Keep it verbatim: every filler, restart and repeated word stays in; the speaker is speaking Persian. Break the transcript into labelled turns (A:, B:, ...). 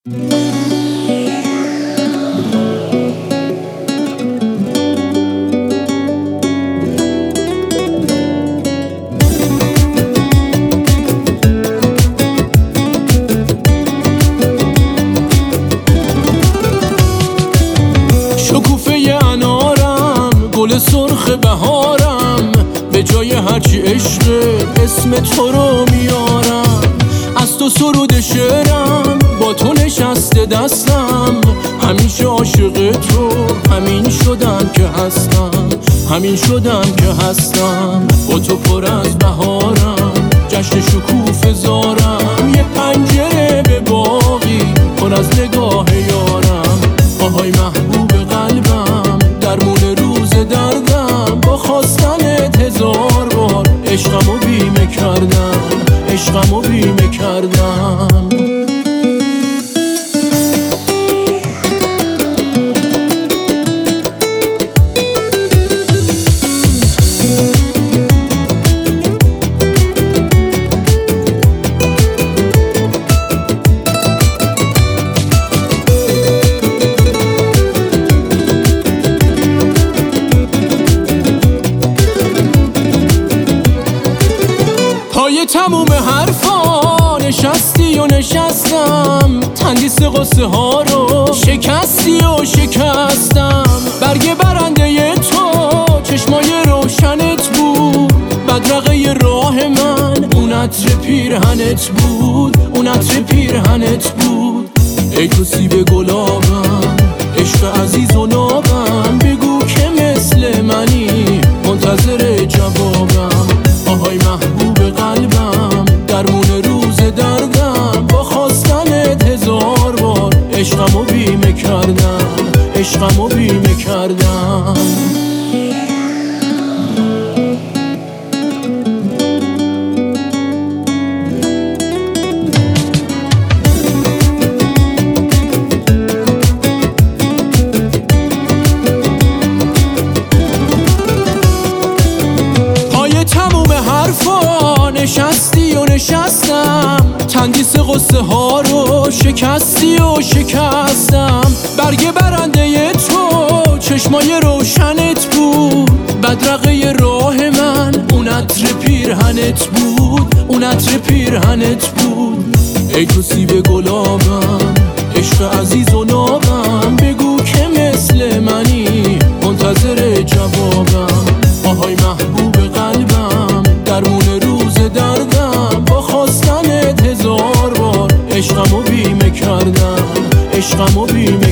A: شکوفه انارم، گل سرخ بهارم، به جای هرچی عشق اسم تو رو میارم. از تو سرود شعرم، با تو نشسته دستم، همیشه عاشق تو، همین شدم که هستم، همین شدم که هستم. با تو پر از بهارم، جشن شکوفه زارم، یه پنجره به باغی پر از نگاه یارم. آهای محبوب قلبم، درمون روز دردم، با خواستنت هزار بار عشقمو بیمه کردم، عشقمو بیمه کردم. پای تموم حرفا نشستی و نشستم، تندیس قصه ها رو شکستی و شکستم. برگ برنده تو چشمای روشنت بود، بدرقه راه من اون عطر پیرهنت بود، اون عطر پیرهنت بود. ای تو سیب گلابم، عشق عزیز و نابم، بگو که مثل منی منتظر جوابم. آهای محبوب قلبم، درمون روز دردم، با خواستنت هزار بار عشقمو بیمه کردم، عشقمو بیمه کردم. نشستی و نشستم، تندیس قصه ها رو شکستی و شکستم. برگ برنده تو چشمای روشنت بود، بدرقه راه من اون عطر پیرهنت بود، اون عطر پیرهنت بود. ای تو سیب گلابم، عشق عزیز و نابم، بگو که مثل منی منتظر جوابم. آهای محبوب قلبم، درمون روز دردم، با خواستنت هزار بار عشقمو بیمه کردم، عشقمو بیمه